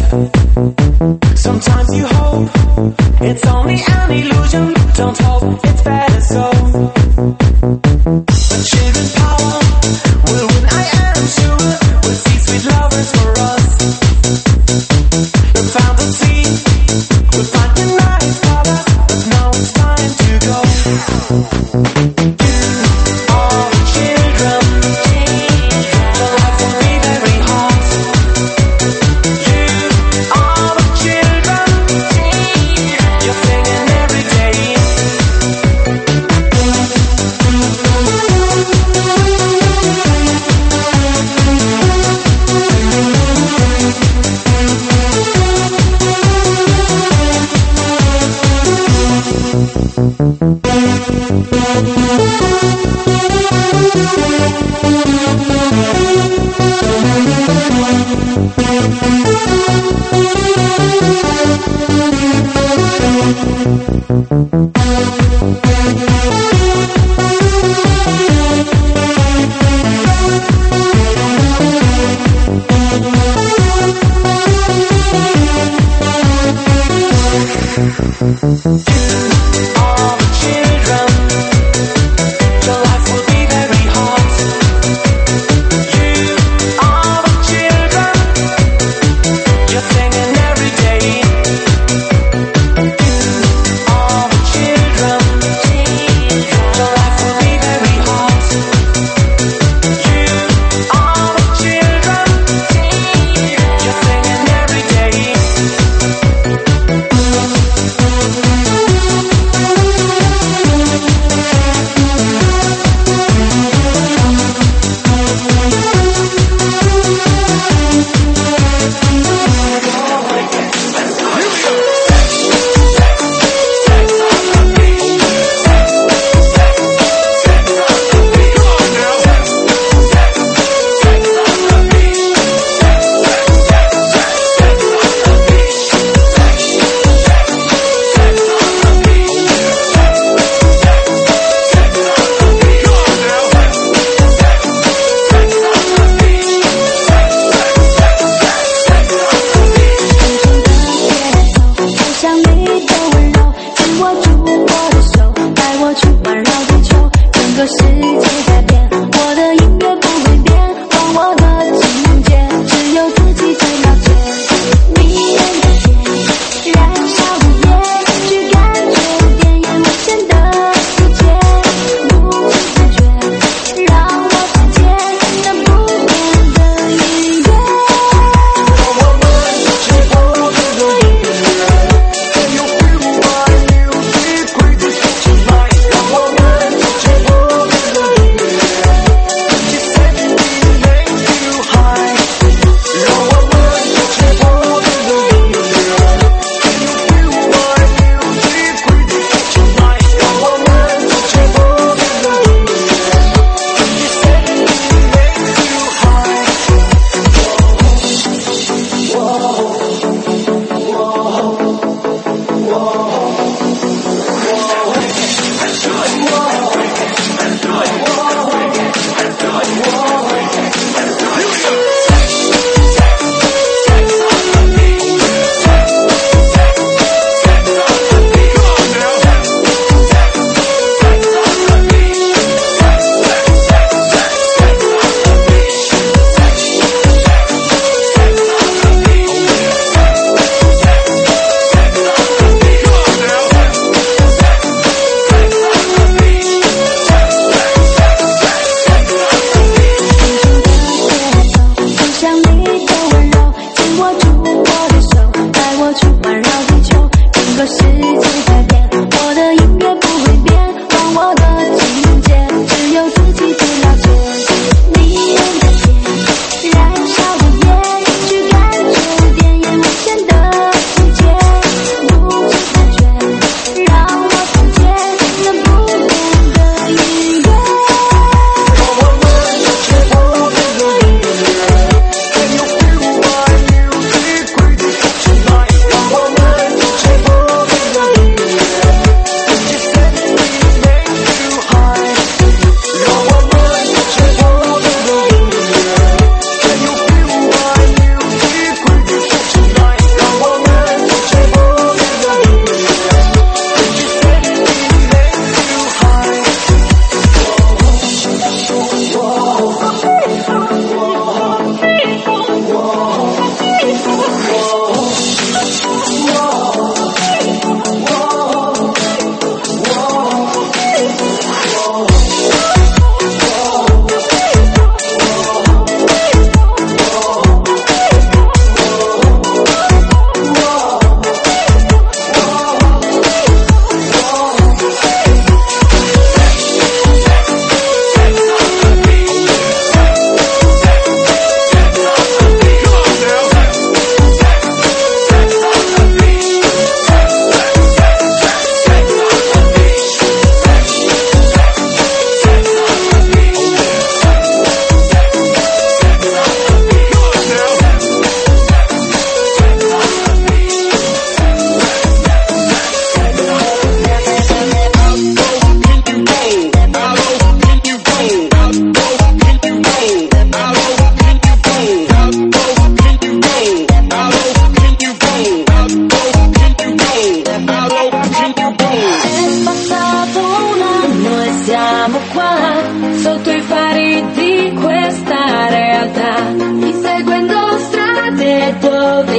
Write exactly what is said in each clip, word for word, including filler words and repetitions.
Sometimes you hope it's only an illusion. Don't hope, it's better so. But children's power will win, I am sure. We'll see sweet lovers for us. The fantasy will find the nice colors, but now it's time to go. You are the children. The life will be very hard. You are the children. You're singing every day.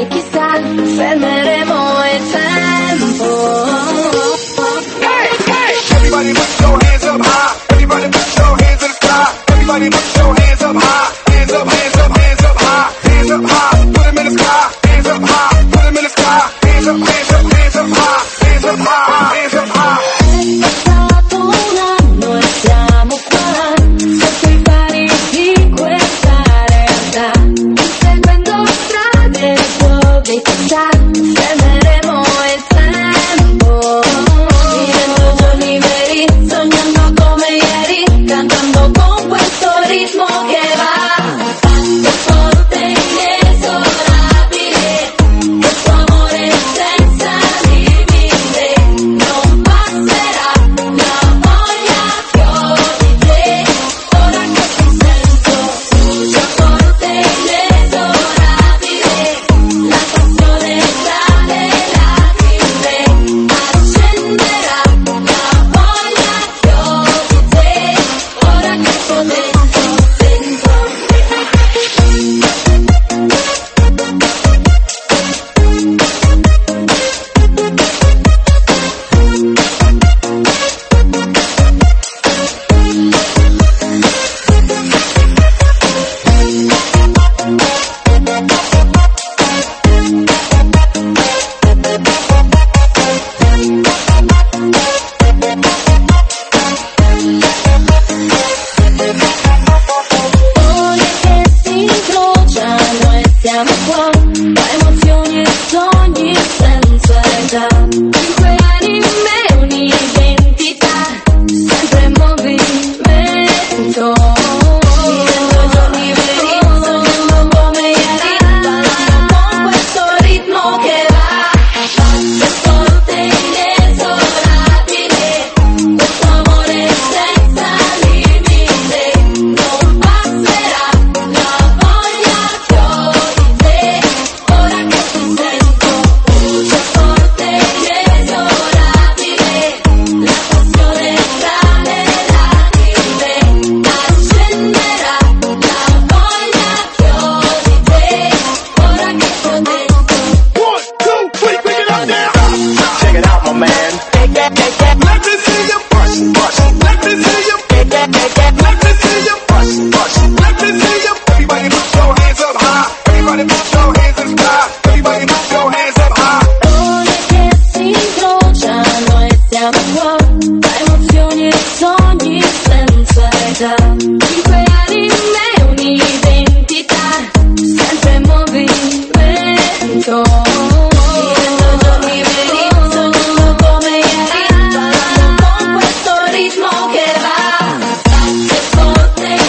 chissà, fermeremo il tempo. Hey, hey, everybody put your hands up high. Everybody put your hands in the sky. Everybody put your hands up high. Hands up, hands up, hands up high. Hands up high, put them in the sky. Hands up high, put them in the sky. Hands up, hands up, hands up high. Hands up high, hands up high. È passato un anno e siamo qua, sotto i pari di questa realtà, inseguendo strade dove chissà, fermeremo il tempo. Vivendo giorni veri, sognando come ieri, cantando con questo ritmo che va. Passo forte e inesorabile, questo amore senza limite. Non passerà la voglia che ho di te, ora che ti sento. Passo forte e inesorabile, la passione tra le lacrime accenderà la voglia che ho di te, ora che t'ho detto, dentro. Ore che si incrociano e siamo qua, tra emozioni e sogni senza età. Cinque anime, un'identità, sempre in movimento. Vivendo giorni veri, sognando come ieri, ballando con questo ritmo che va. Passo forte e inesorabile, questo amore senza limite. Non passerà la voglia che ho di te, ora che ti sento. Passo forte e inesorabile, la passione tra le lacrime accenderà la voglia che ho di te, ora che t'ho detto. One, two, three, pick it up now. Check it out, my man. Let me see you bust, bust. Let me see you. Let me see you bust, bust. Let me see you. Everybody put your hands up high. Everybody put your hands in the sky. Everybody put your hands up high. Ore che si incrociano e siamo qua, tra emozioni e sogni senza età. Cinque anime, un'identità, sempre in movimento. Vivendo giorni veri, sognando come ieri, ballando con questo ritmo che va. Passo forte e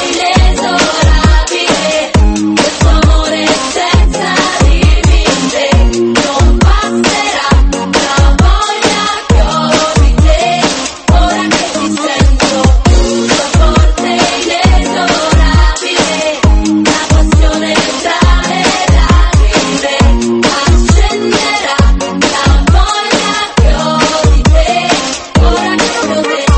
inesorabile, questo amore senza limite. Non passerà la voglia che ho di te, ora che ti sento. Passo forte e inesorabile, la passione tra le lacrime accenderà la voglia che ho di te, ora che t'ho detto.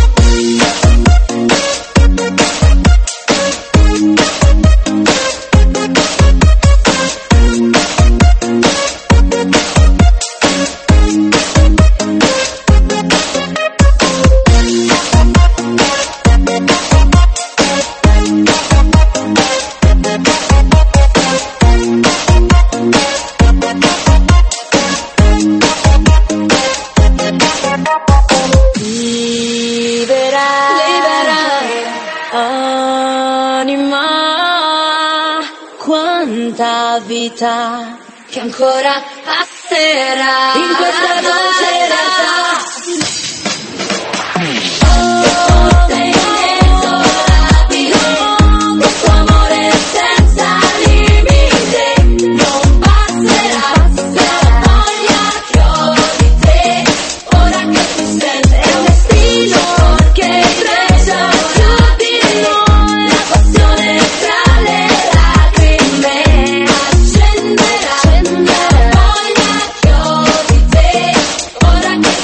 Libera, libera, anima, quanta vita che ancora passerà in questa dolce realtà. Forte e inesorabile, questo amore senza limite. Non passerà la voglia che ho di te, ora che ti sento. È un destino che intreccia su di noi, la passione tra le lacrime accenderà la voglia che ho di te, ora che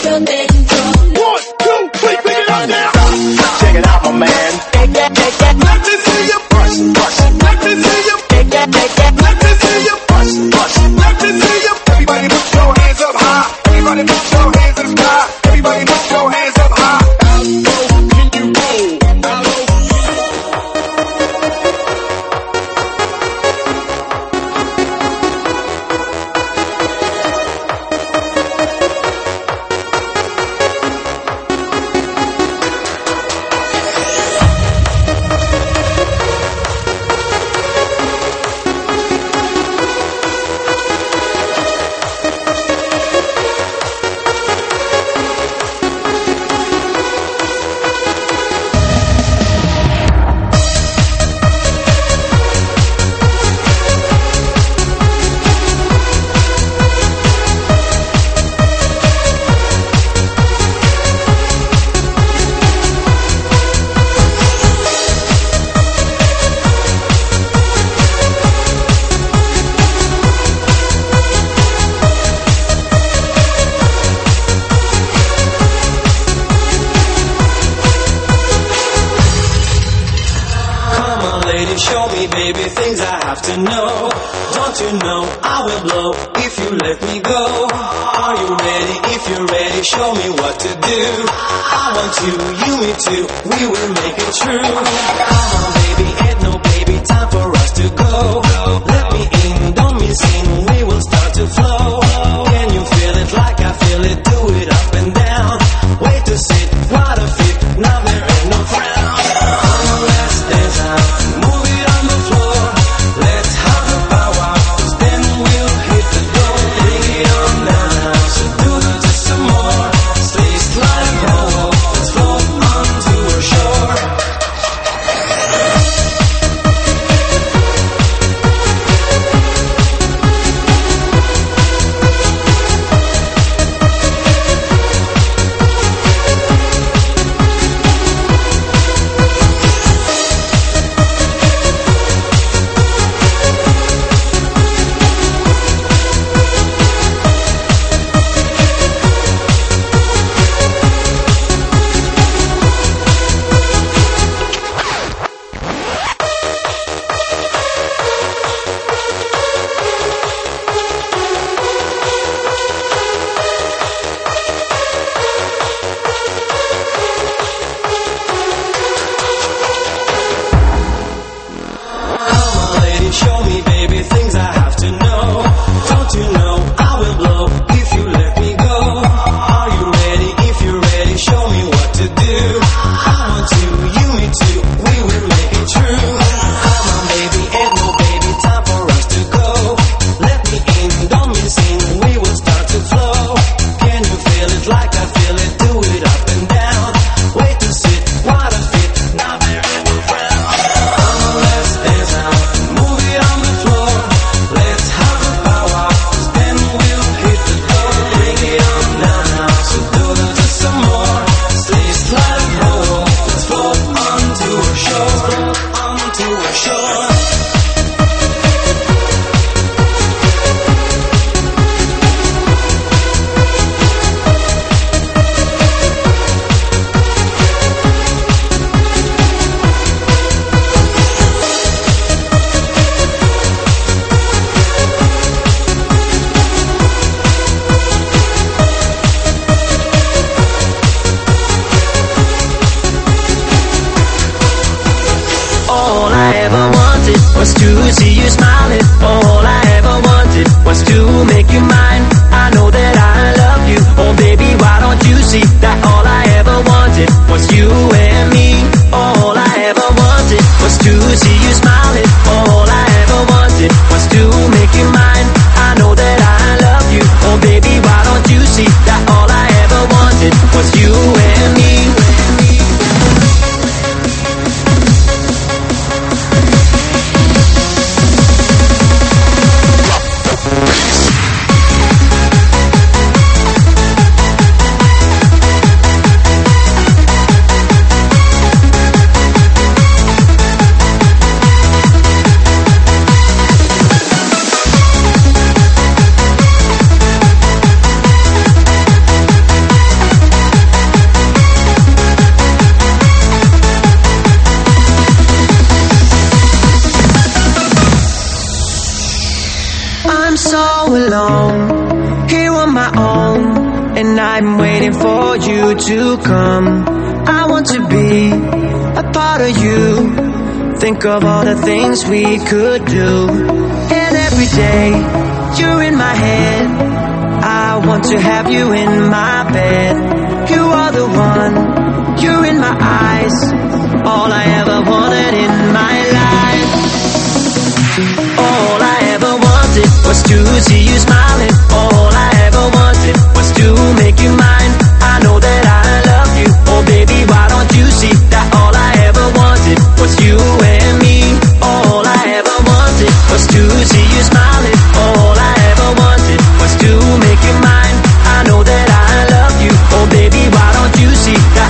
you let me go. Are you ready? If you're ready, show me what to do. I want you, you me too. We will make it true. Come on, baby, ain't no baby, time for us to go. Let me in, don't miss in. We will start to flow. Can you feel it like I feel it? Do it up and down. Wait to sit, what a fit. Now there ain't no frown. Come on, let's dance out. Move it on the floor. Let's have the power. Then we'll hit the door. Bring it on down. So do just some more. Stay slide and roll. Let's float onto a shore. Show me, baby, things I have to know. Don't you know I will blow if you let me go? Are you ready? If you're ready, show me what to do. I want you, you me too. We will make it true. Come on, baby, ain't no baby, time for us to go. Let me in, don't miss in. We will start to flow. Can you feel it like I feel it? Do it up and down. Wait to sit, what a fit. Now there ain't no frown. Come on, let's dance out. On the floor, let's have the power. Then we'll hit the door. Bring it on down. So do just some more. Stay slide and roll. Let's float onto a shore. Onto a shore. All I ever wanted was to see you smiling. All I ever wanted was to make you mine. I know that I love you. Oh baby, why don't you see that all I ever wanted was you and me. All I ever wanted was to see you smiling. All I ever wanted was to make you mine. I know that I love you. Oh baby, why don't you see that all I ever wanted was you and me. I'm so alone, here on my own, and I'm waiting for you to come. I want to be a part of you. Think of all the things we could do. And every day, you're in my head. I want to have you in my bed. You are the one, you're in my eyes. All I ever wanted in my life. All I ever wanted was to see you smiling. All I ever wanted was to make you mine. I know that I love you. Oh baby, why don't you see that all I ever wanted was you and me. All I ever wanted was to see you smiling. All I ever wanted was to make you mine. I know that I love you. Oh baby, why don't you see that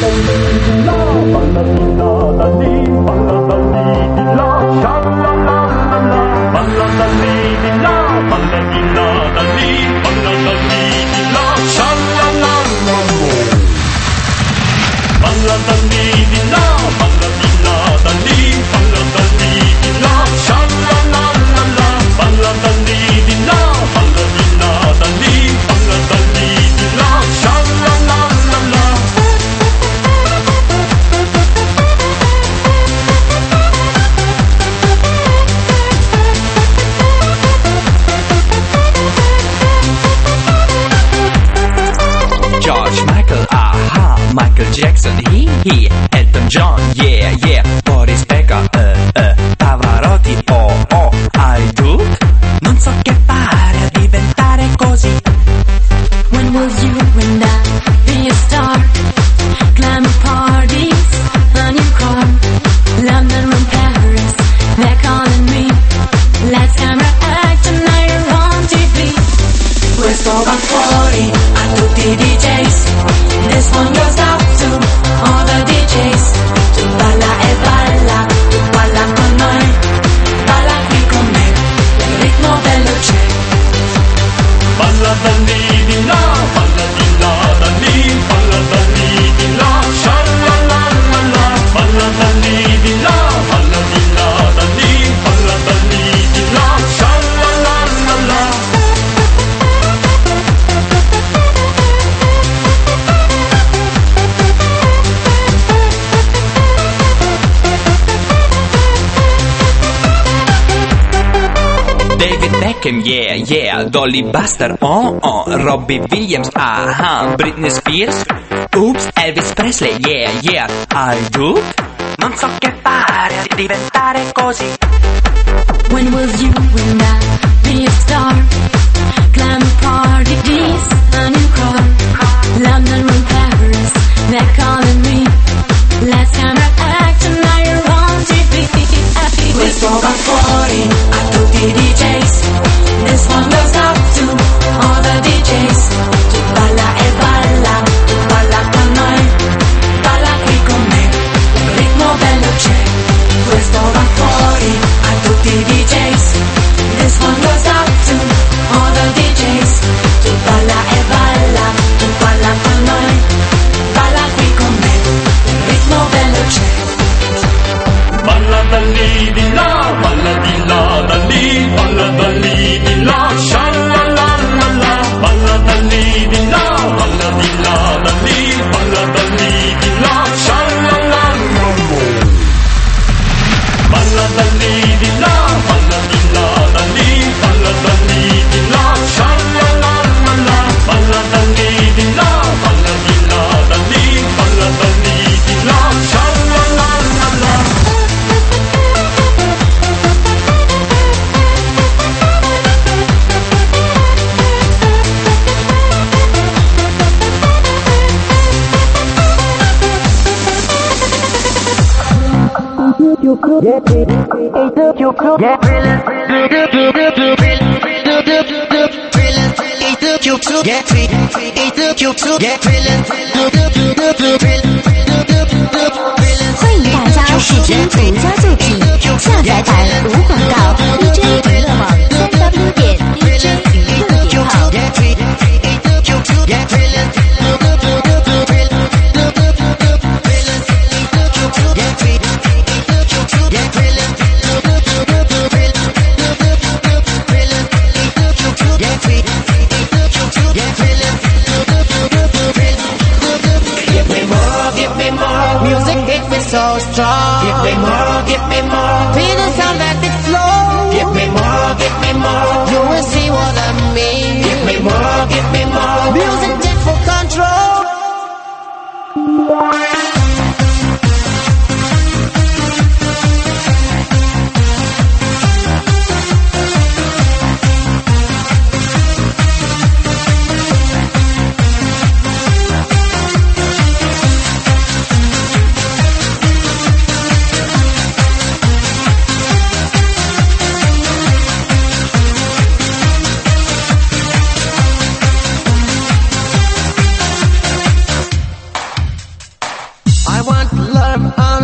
Jackson, he, he, Elton John, yeah, yeah, Boris Becker, uh, uh, Pavarotti, oh, oh, I do, non so che fare a diventare così. When will you and I be a star? Glamour parties, a new car, London room, Paris, they're calling me. Lights, camera, action, now you're on T V. Questo va fuori a tutti i D Js. This one goes out to all the D Js. Tu balla e balla, tu balla con noi, balla qui con me, il ritmo bello c'è. Balla da lì di là, balla di là da lì, balla da lì di là, sha la la la la. Balla da lì di là, balla di là da lì, balla da lì di là, sha la la la la. David Beckham, yeah, yeah, Dolly Buster, oh, oh, Robbie Williams, aha, Britney Spears, oops, Elvis Presley, yeah, yeah, I do, non so che fare a diventare così. When will you and I be a star? Glamour parties, a new car, London room, Paris, they're calling me. Let's camera action, now you're on T V. Questo va fuori a tutti i D Js. This one goes out to all the D Js. Tu balla e balla, tu balla con noi, balla qui con me, il ritmo bello c'è. Questo va fuori a tutti i D Js. This one goes out to all the D Js. Tu balla e balla, tu balla con noi, balla qui con me, il ritmo bello c'è. Balla da lì di là, balla di là da lì, balla da lì di là, sha la la la la. Balla da lì di là, balla di là da lì, balla da lì di là, sha la la la la. Balla da lì di là, balla di là da lì, balla da lì di là, sha la la la la. Balla da lì di là, balla di là da lì, balla da lì di là, sha la la la la. Get it, get 欢迎大家试听独家作品，下载版无广告 D J 娱乐网三 W 点 D J 娱乐点 com。 So strong. Give me more, give me more. Feel the sound that it flows. Give me more, give me more. You will see what I mean. Give me more, give me more. Music take full control.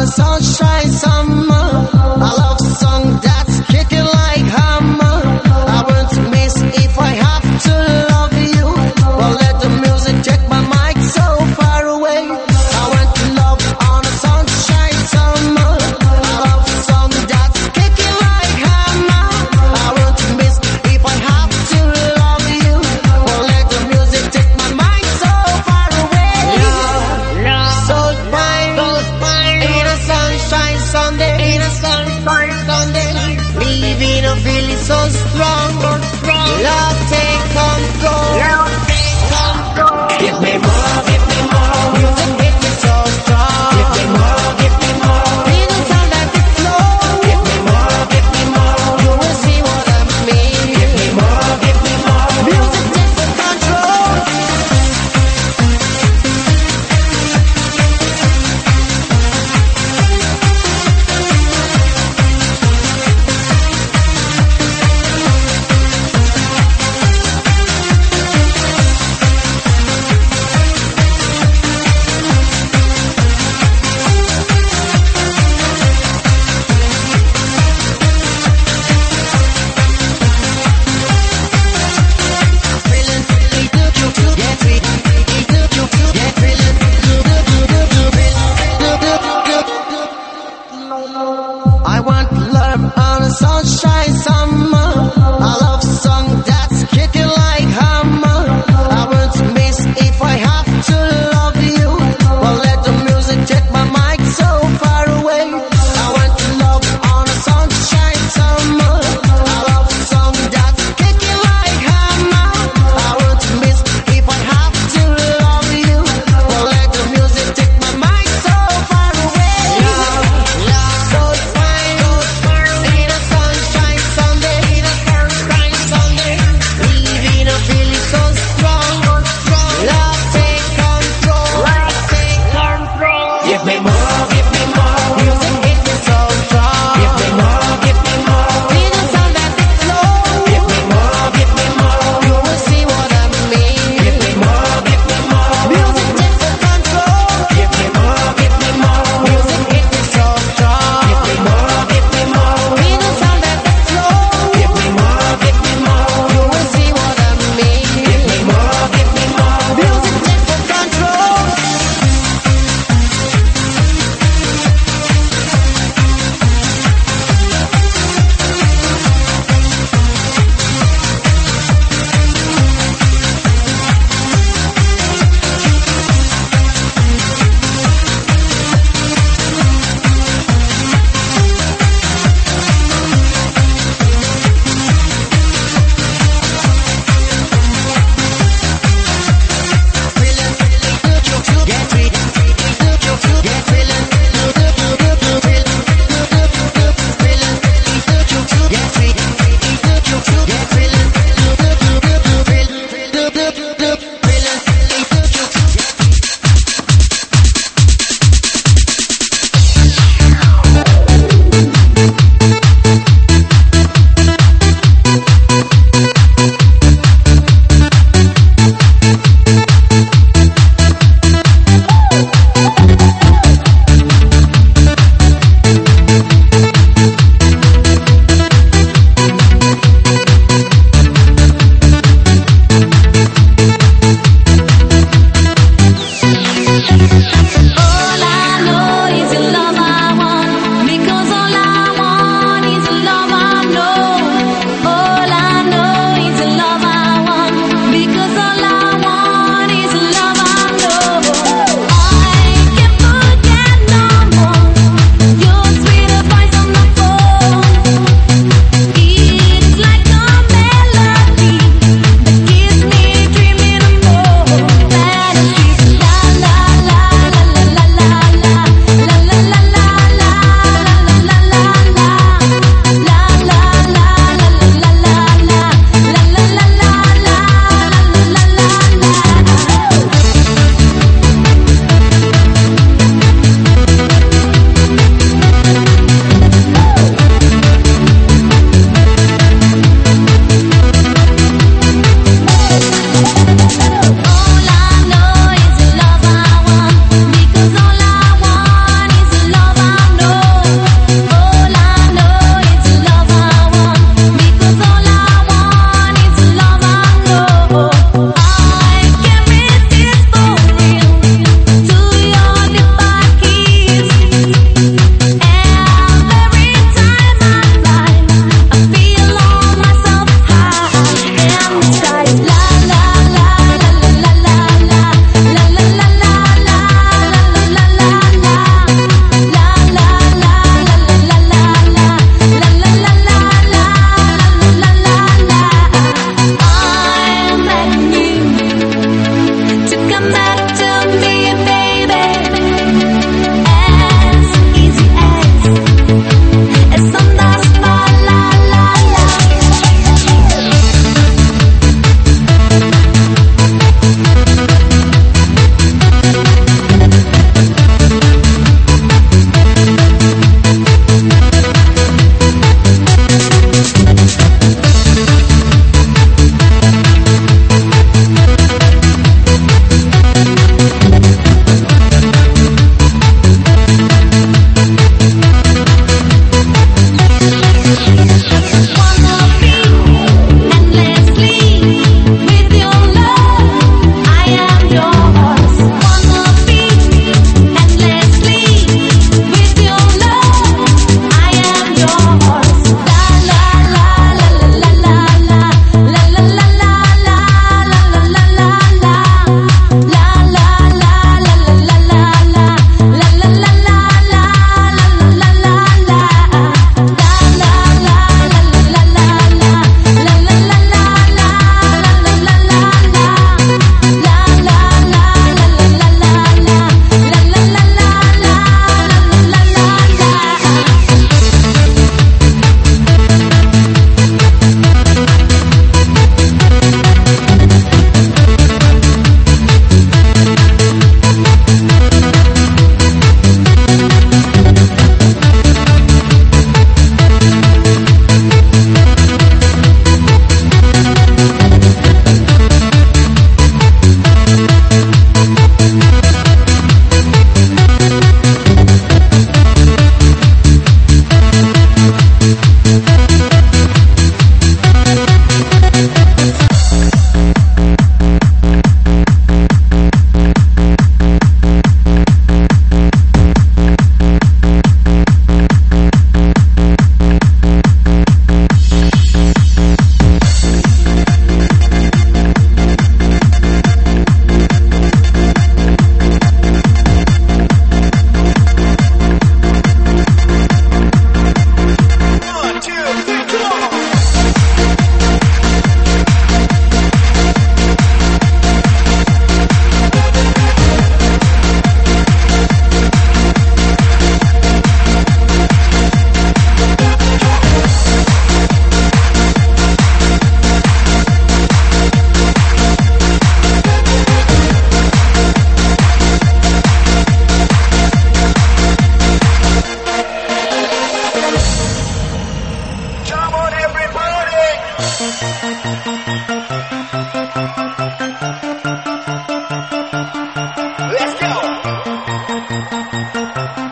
sunshine summer. I love a song that's kicking like hammer. I won't miss if I have to love you. Well, let the music take my mind so far away. I want to love on a sunshine summer. I love a song that's kicking like hammer. I won't miss if I have to love you. Well, let the music take my mind so far away. So fine, so fine. In a sunshine Sunday, in a sunshine Sunday, leaving a feeling so strong, so strong. Love take control, love take control. Give me more, give me more. Music hit me so strong. Give me more, give me more. Feel the sound that it flows. Give me more, give me more. You will see what I mean. Give me more, give me more. Music takes the control. I want love on a sunshine summer. I love a song that's kicking like hammer. I won't miss if I have to love you. Well, let the music take my mind so far away. I want to love on a sunshine summer. I love a song that's kicking like hammer. I won't miss if I have to love you. Well, let the music take my mind so far away. So fine, in a sunshine Sunday, in a sunshine Sunday, leaving a feeling so strong, strong. Love take control, love take control. Give me more, give me more. Music hit me so strong. Give me more, give me more. Feel the sound that it flows. Give me more, give me more. You will see what I mean. Give me more, give me more. Music takes the control. Give me more, give me more. Music hit me so strong. Give me more, give me more. Feel the sound that it flows. Give me more, give me more. You will see what I mean. Give me more, give me more. Music takes the control.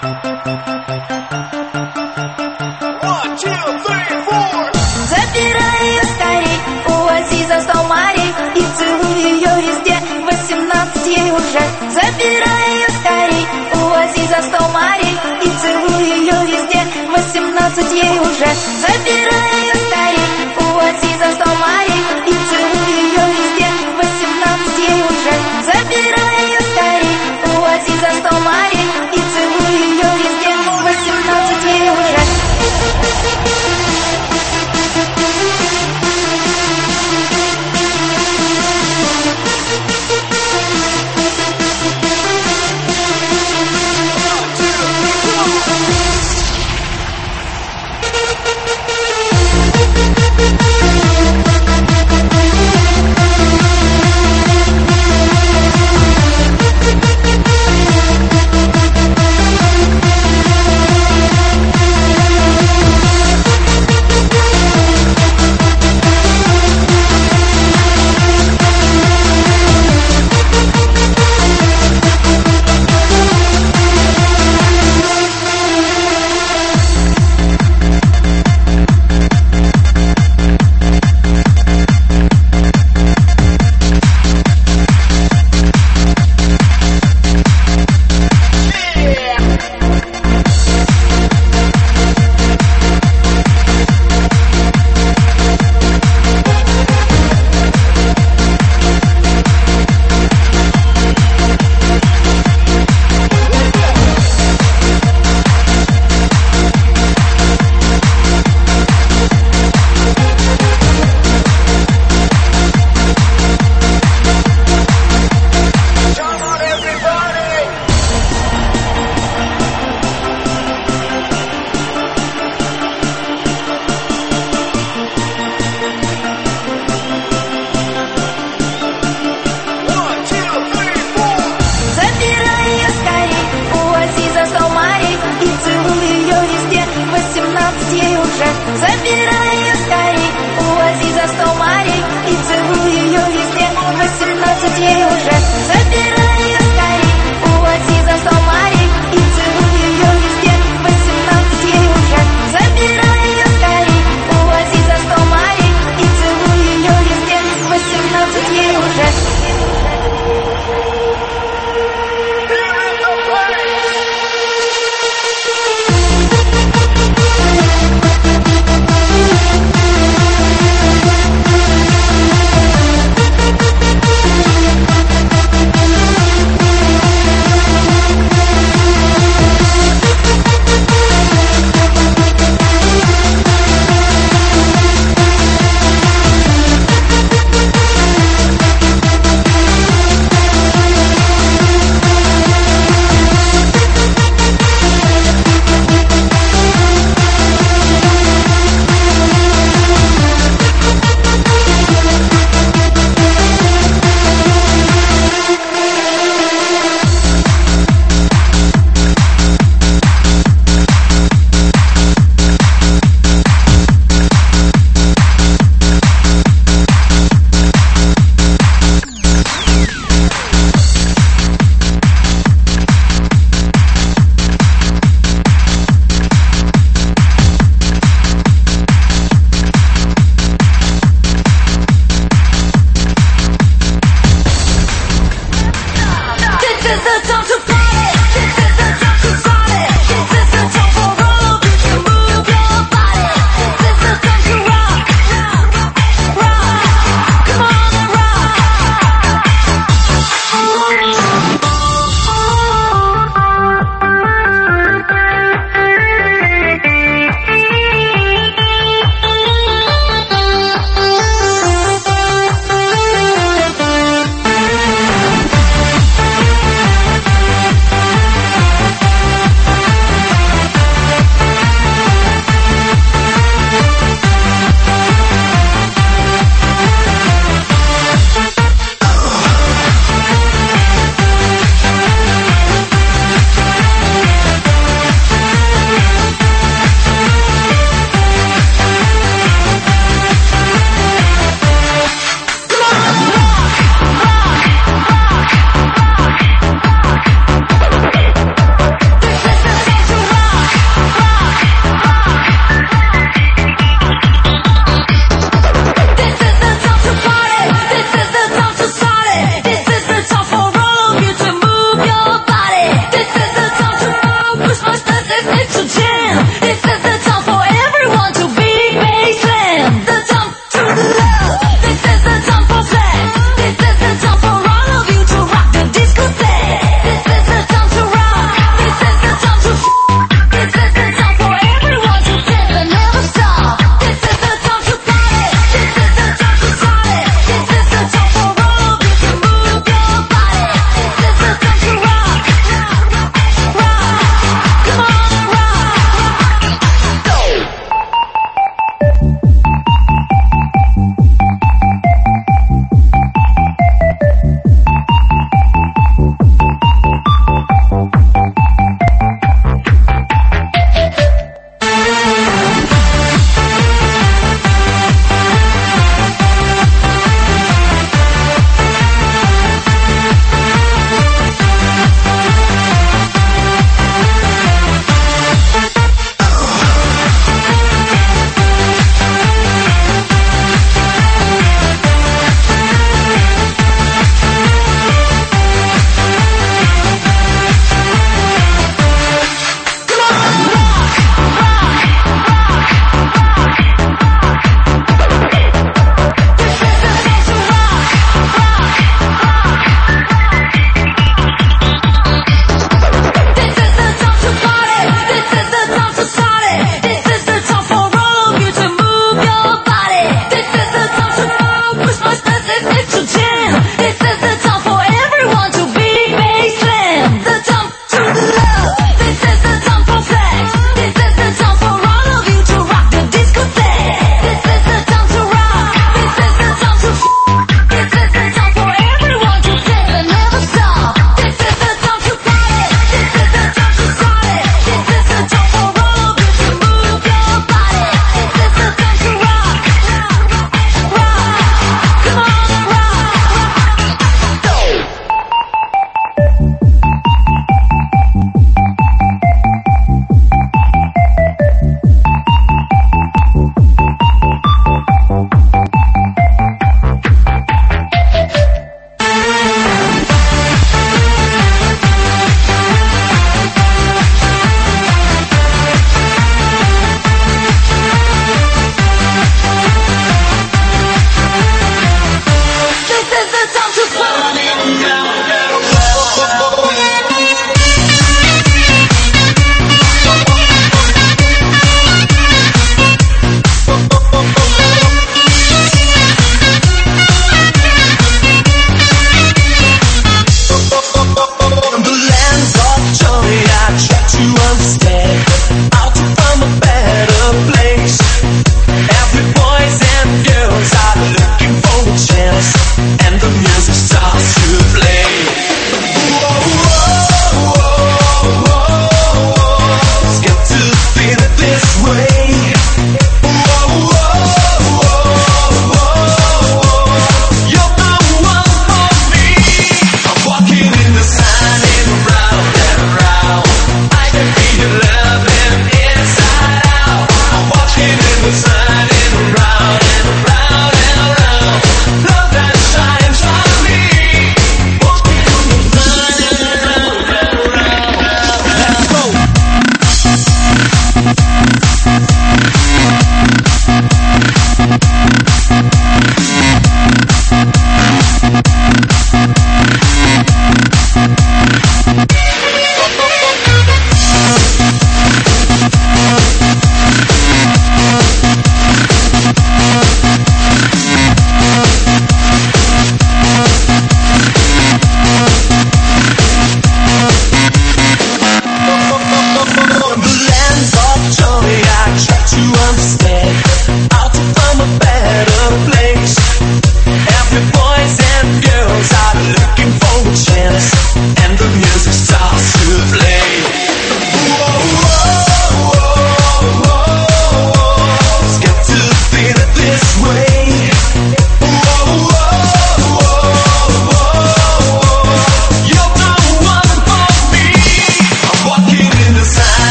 Забирай ее скорей, увози за стол морей и целуй ее везде, восемнадцать ей уже. Забирай ее скорей, увози за стол морей и целуй ее везде, восемнадцать ей уже. Забирай ее скорей, увози за стол морей и целуй ее везде, восемнадцать ей уже. Забирай ее скорей, увози за стол морей и целуй ее везде, восемнадцать ей уже. Забирай ее скорей, увози за стол морей и целуй ее везде, восемнадцать ей уже. Забирай ее скорей, увози за стол морей и целуй ее везде, восемнадцать ей уже. Забирай ее скорей, увози за стол морей и целуй ее везде, восемнадцать ей уже. want to stay out from a better place. Every boys and girls are looking for a chance, and the music starts to play. Whoa, whoa, whoa, whoa, whoa. It's got to feel it this way. Whoa, whoa, whoa, whoa. You're the one for me. I'm walking in the sun and round and round. I can feel your love.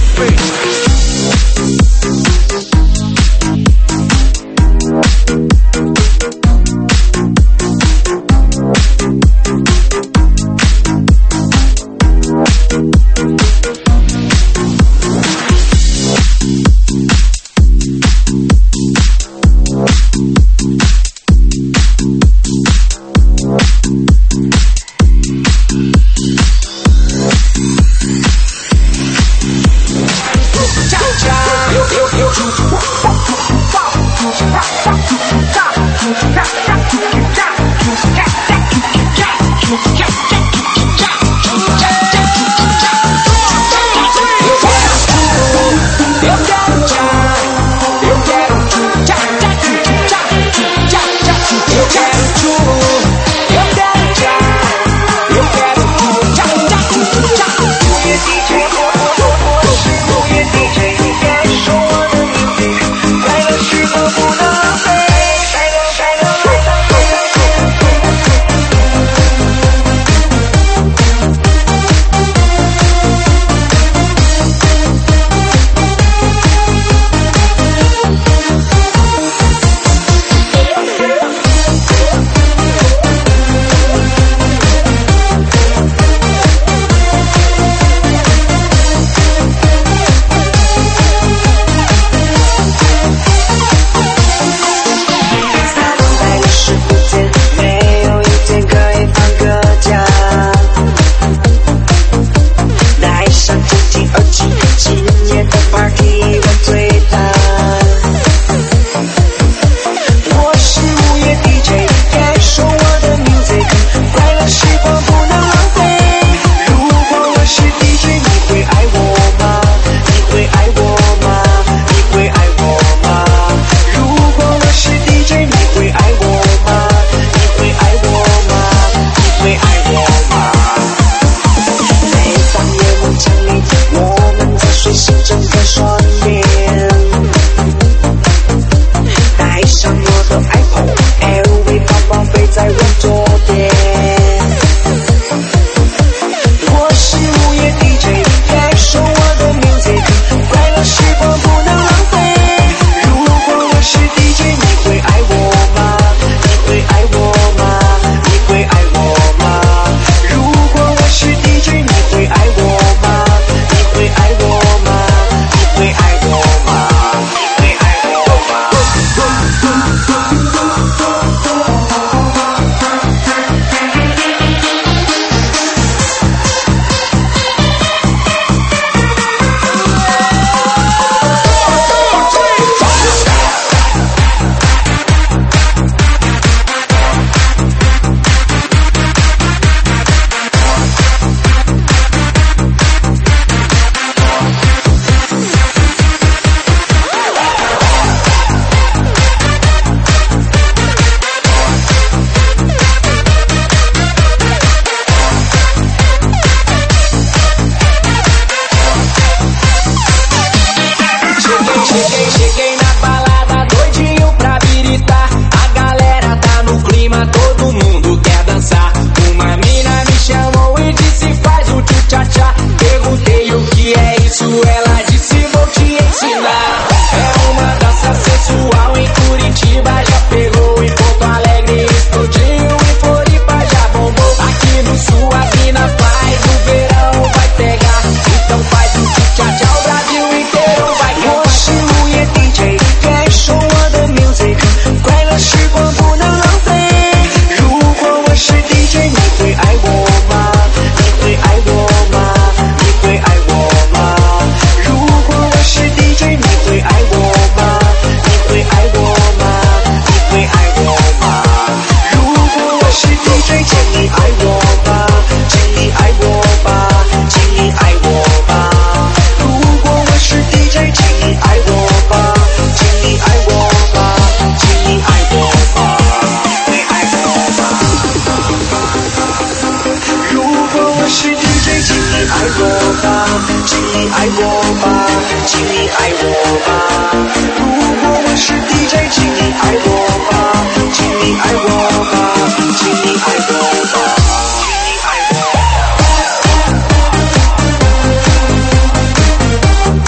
爱我吧。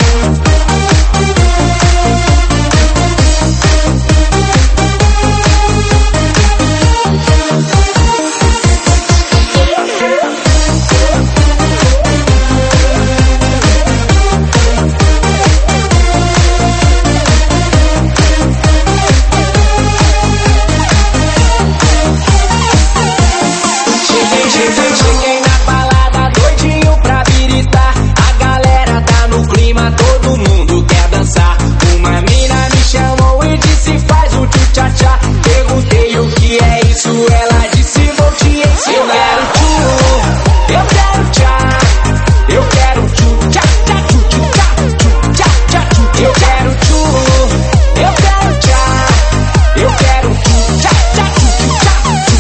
mundo quer dançar. Uma mina me chamou e disse faz um tchu-tcha-tcha. Perguntei o que é isso, ela disse vou te ensinar. Eu quero tchu, eu quero tchá, eu quero tchu-tcha-tcha, tchu-tchu-tcha, tchu-tcha-tcha, tchu. Eu quero tchu, eu quero tchá, eu quero tchu-tcha-tcha, tchu-tchu-tcha, tchu.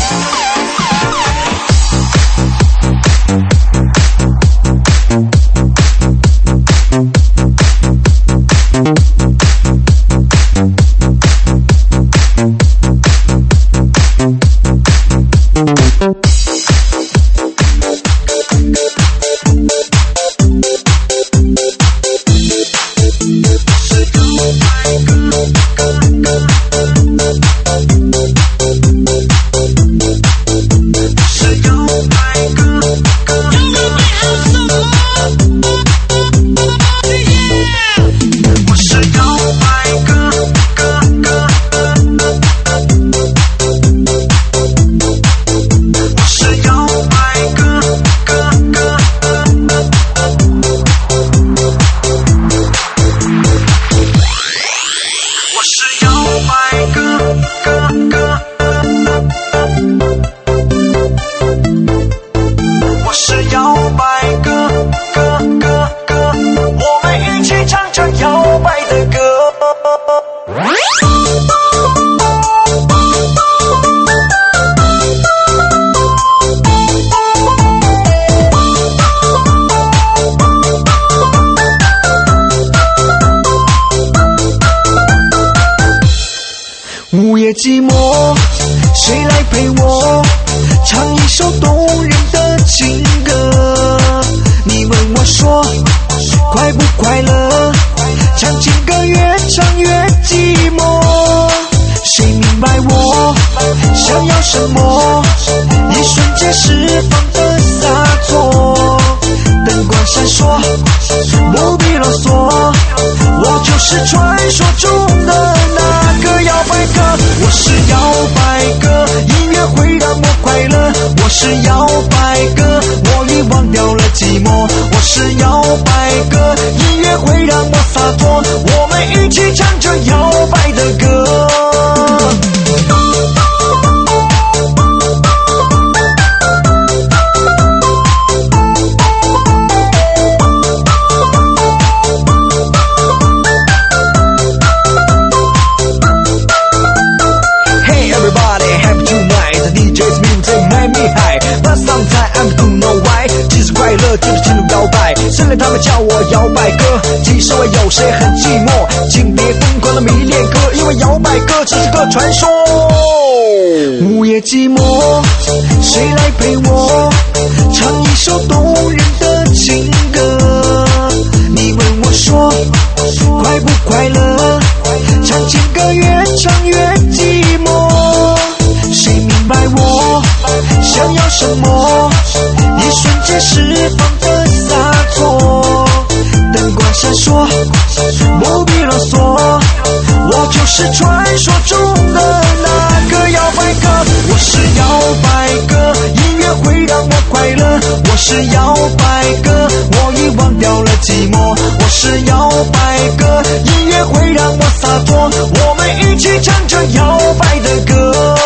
午夜寂寞，谁来陪我唱一首动人的情歌？你问我说快不快乐？唱情歌越唱越寂寞。谁明白我想要什么？一瞬间释放的洒脱。灯光闪烁，不必啰嗦，我就是传说中的那个摇摆哥。我是摇摆哥，音乐会让我快乐。我是摇摆哥，我已忘掉了寂寞。我是摇摆哥，音乐会让我洒脱。我们一起唱着摇摆的歌。就是进入摇摆，虽然他们叫我摇摆哥，其实我有谁很寂寞，请别疯狂的迷恋歌，因为摇摆歌只是个传说。午夜寂寞，谁来陪我唱一首动人的情歌？你问我说快不快乐？唱情歌越唱越寂寞。谁明白我想要什么？一瞬间释放的洒脱。灯光闪烁，不必啰嗦，我就是传说中的那个摇摆哥。我是摇摆哥，音乐会让我快乐。我是摇摆哥，我已忘掉了寂寞。我是摇摆哥，音乐会让我洒脱。我们一起唱着摇摆的歌。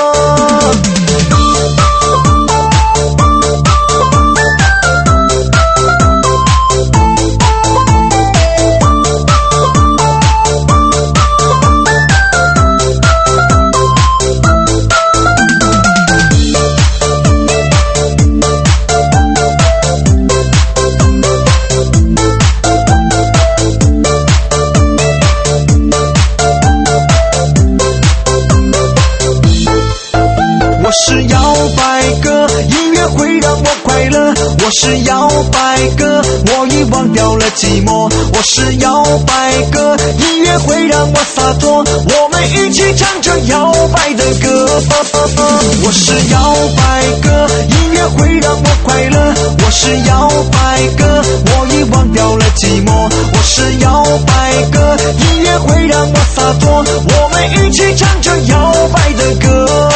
我是摇摆哥，音乐会让我快乐。我是摇摆哥，我已忘掉了寂寞。我是摇摆哥，音乐会让我洒脱。我们一起唱着摇摆的歌。我是摇摆哥，音乐会让我快乐。我是摇摆哥，我已忘掉了寂寞。我是摇摆哥，音乐会让我洒脱。我们一起唱着摇摆的歌。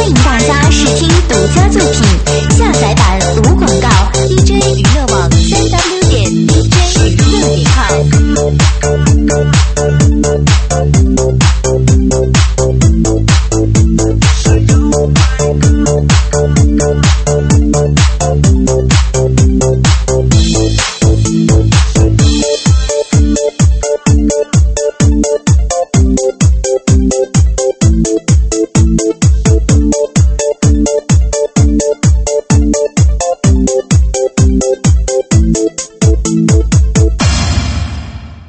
欢迎大家试听独家作品，下载版无广告 D J 娱乐网三 W 点 D J 娱乐点 com。